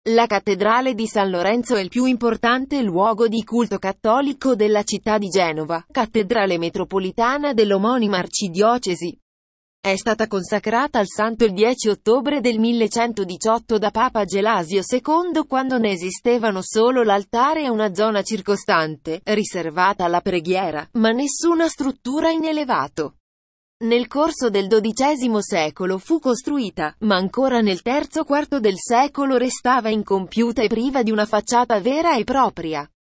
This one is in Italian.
La cattedrale di San Lorenzo è il più importante luogo di culto cattolico della città di Genova, cattedrale metropolitana dell'omonima arcidiocesi. È stata consacrata al santo il 10 ottobre del 1118 da Papa Gelasio II, quando ne esistevano solo l'altare e una zona circostante, riservata alla preghiera, ma nessuna struttura in elevato. Nel corso del XII secolo fu costruita, ma ancora nel terzo quarto del secolo restava incompiuta e priva di una facciata vera e propria.